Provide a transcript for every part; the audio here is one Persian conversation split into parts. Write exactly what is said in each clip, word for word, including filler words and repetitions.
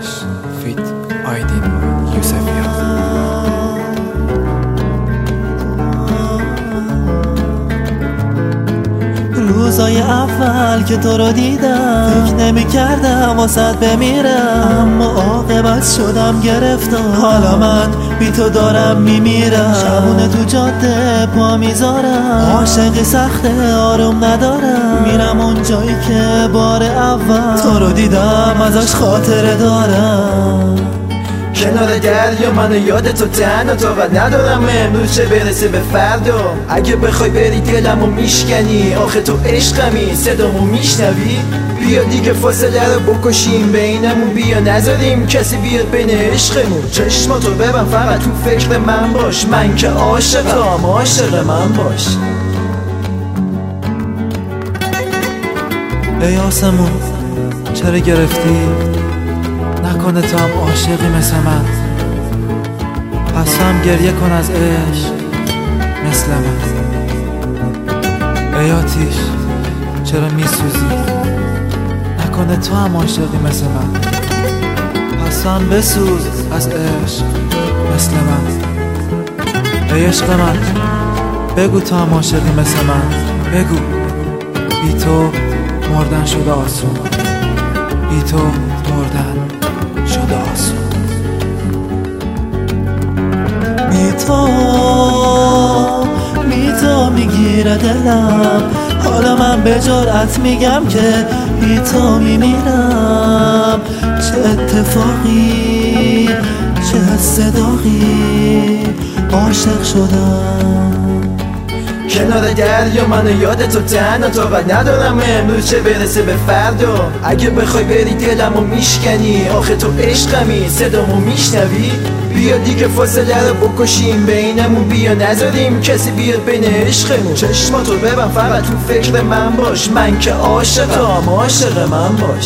عشق فیت آیدین یوسفیان. روزای اول که تو رو دیدم فکر نمی کردم واسد بمیرم، اما عاقبت شدم گرفتم. حالا من بی تو دارم میمیرم، شبونه تو جاده پا میذارم، عاشقی سخته آروم ندارم، میرم اون جایی که بار اول تو رو دیدم ازش خاطره دارم. کنار دریا منو یاد تو تنها تو و ندارم امروز چه برسه به فردا. اگه بخوای بری دلمو میشکنی، آخه تو عشقمی صدامو میشنوی. بیا دیگه فاصله رو بکشیم بینمون، بیا نذاریم کسی بیاد بین عشقمون. چشماتو ببن فقط تو فکر من باش، من که عاشقم عاشق من باش. ای آسمون چرا گرفتی؟ نکنه تو هم عاشقی مثل من، پس تو هم گریه کن از عشق مثل من. ای آتیش چرا میسوزی؟ نکنه تو هم عاشقی مثل من، پس تو هم بسوز از عشق مثل من. ای عشق من بگو تو هم عاشقی مثل من، بگو. بی تو مردن شده آسون، بی تو مردن شده آسون. بی تو بی تو میگیره دلم، حالا من به جرأت میگم که بی تو میمیرم. چه اتفاقی چه صداقی عاشق شدم. کنار دریا منو یاد تو تنها تو و ندارم امروز چه برسه به فردا. اگه بخوای بری دلمو میشکنی، آخه تو عشقمی صدامو میشنوی. بیا دیگه فاصله رو بکشیم بینمون، بیا نذاریم کسی بیاد بین عشقمون. چشماتو ببن فقط تو فکر من باش، من که عاشقم عاشق من باش.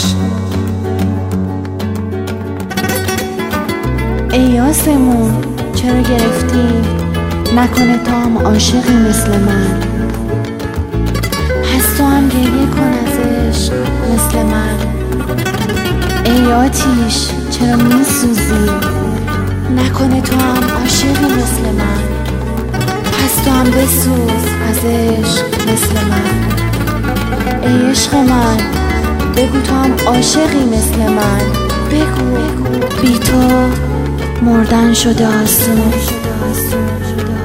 ای آسمون چرا گرفتی؟ نکنه تو هم عاشقی مثل من، پس تو هم گریه کن از عشق مثل من. ای آتیش چرا میسوزی؟ نکنه تو هم عاشقی مثل من، پس تو هم بسوز از عشق مثل من. ای عشق من بگو تو هم عاشقی مثل من، بگو. بی تو مردن شده آسون.